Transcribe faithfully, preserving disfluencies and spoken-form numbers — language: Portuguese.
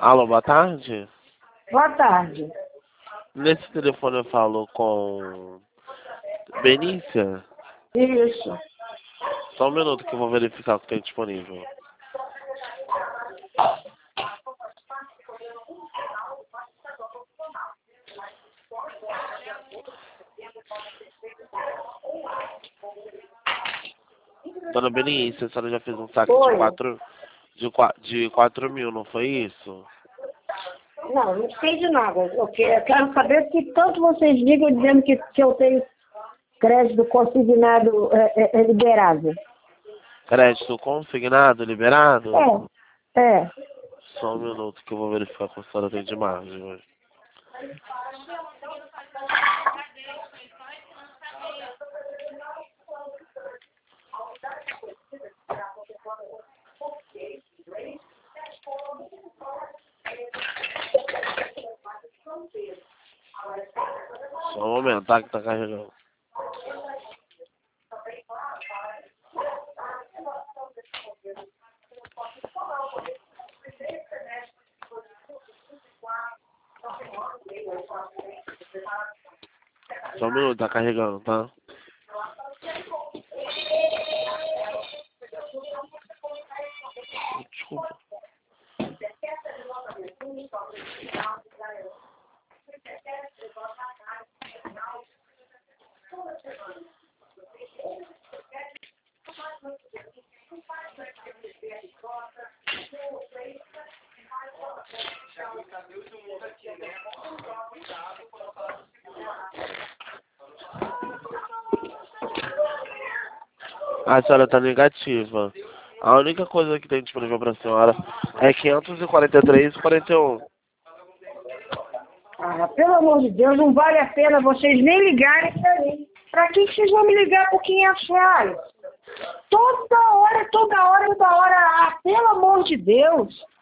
Alô, boa tarde. Boa tarde. Nesse telefone eu falo com Benícia. Isso. Só um minuto que eu vou verificar o que tem disponível. Dona Benícia, a senhora já fez um saque Oi. de quatro, de, qua- de quatro mil, não foi isso? Não, não sei de nada. Eu que- eu quero saber se tanto vocês ligam dizendo que, que eu tenho crédito consignado é, é, é liberado. Crédito consignado, liberado? É, é. Só um minuto que eu vou verificar se a senhora tem de margem hoje. Só um momento, tá? Que tá carregando. Só um minuto, tá carregando, tá? Desculpa. A senhora tá negativa. A única coisa que tem disponível pra senhora é quinhentos e quarenta e três e quarenta e um. Ah, pelo amor de Deus, não vale a pena vocês nem ligarem pra mim. Pra que que vocês vão me ligar por quinhentos reais? Toda hora, toda hora, toda hora. Ah, pelo amor de Deus.